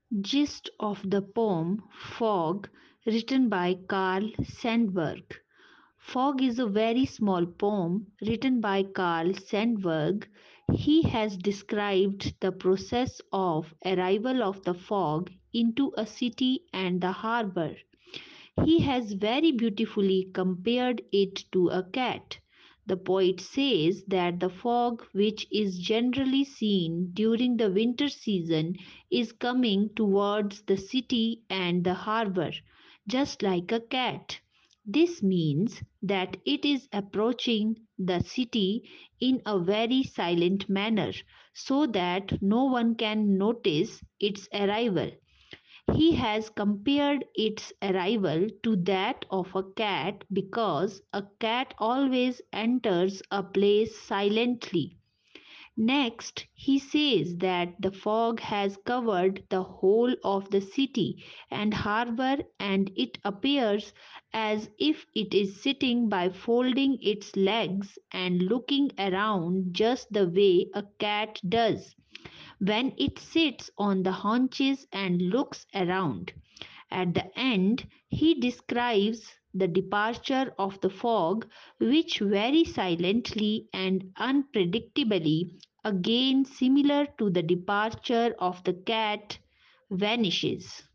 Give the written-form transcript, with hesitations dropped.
Gist of the poem Fog, written by Carl Sandburg. Fog is a very small poem written by Carl Sandburg. He has described the process of arrival of the fog into a city and the harbor. He has very beautifully compared it to a cat. The poet says that the fog, which is generally seen during the winter season, is coming towards the city and the harbor, just like a cat. This means that it is approaching the city in a very silent manner so that no one can notice its arrival. He has compared its arrival to that of a cat because a cat always enters a place silently. Next, he says that the fog has covered the whole of the city and harbor, and it appears as if it is sitting by folding its legs and looking around just the way a cat does when it sits on the haunches and looks around. At the end, he describes the departure of the fog, which very silently and unpredictably, again similar to the departure of the cat, vanishes.